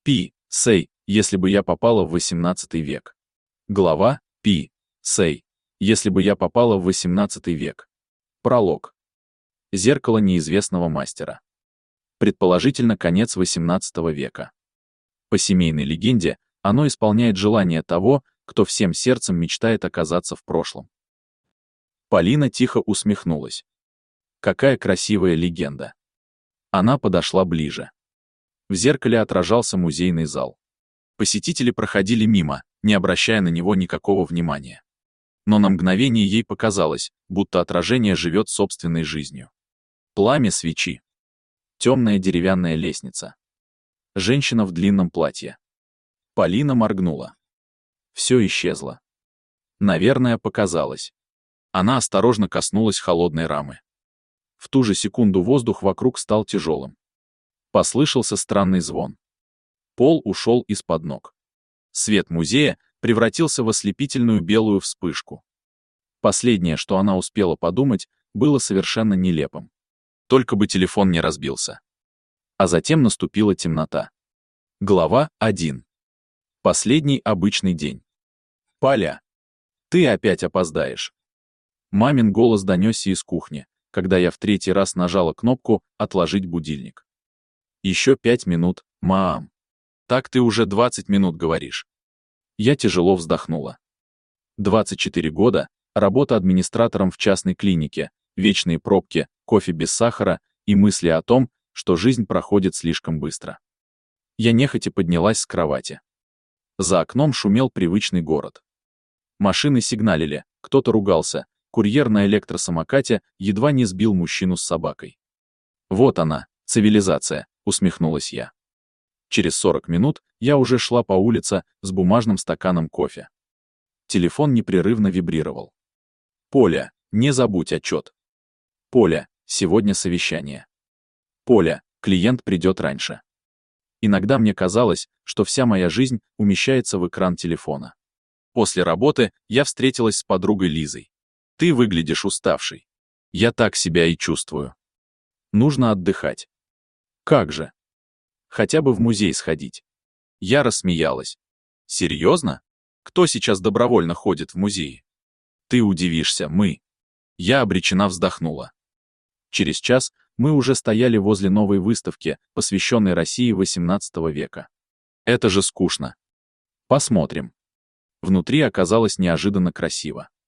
Сей, если бы я попала в XVIII век. Глава Сей, если бы я попала в XVIII век. Пролог. Зеркало неизвестного мастера. Предположительно, конец XVIII века. По семейной легенде, оно исполняет желание того, кто всем сердцем мечтает оказаться в прошлом. Полина тихо усмехнулась. Какая красивая легенда. Она подошла ближе. В зеркале отражался музейный зал. Посетители проходили мимо, не обращая на него никакого внимания. Но на мгновение ей показалось, будто отражение живет собственной жизнью. Пламя свечи. Темная деревянная лестница. Женщина в длинном платье. Полина моргнула. Все исчезло. Наверное, показалось. Она осторожно коснулась холодной рамы. В ту же секунду воздух вокруг стал тяжелым. Послышался странный звон. Пол ушел из-под ног. Свет музея превратился в ослепительную белую вспышку. Последнее, что она успела подумать, было совершенно нелепым. Только бы телефон не разбился. А затем наступила темнота. Глава 1. Последний обычный день. «Поля, ты опять опоздаешь». Мамин голос донесся из кухни, когда я в третий раз нажала кнопку «Отложить будильник». «Еще 5 минут, мам». «Так ты уже 20 минут говоришь». Я тяжело вздохнула. 24 года, работа администратором в частной клинике, вечные пробки, кофе без сахара и мысли о том, что жизнь проходит слишком быстро. Я нехотя поднялась с кровати. За окном шумел привычный город. Машины сигналили, кто-то ругался, курьер на электросамокате едва не сбил мужчину с собакой. «Вот она, цивилизация», — усмехнулась я. Через 40 минут я уже шла по улице с бумажным стаканом кофе. Телефон непрерывно вибрировал. «Поля, не забудь отчет». «Поля, сегодня совещание». «Поля, клиент придет раньше». Иногда мне казалось, что вся моя жизнь умещается в экран телефона. После работы я встретилась с подругой Лизой. «Ты выглядишь уставшей». «Я так себя и чувствую». «Нужно отдыхать». «Как же?» «Хотя бы в музей сходить». Я рассмеялась. «Серьезно? Кто сейчас добровольно ходит в музеи?» «Ты удивишься, мы». Я обреченно вздохнула. Через час мы уже стояли возле новой выставки, посвященной России XVIII века. Это же скучно. Посмотрим. Внутри оказалось неожиданно красиво.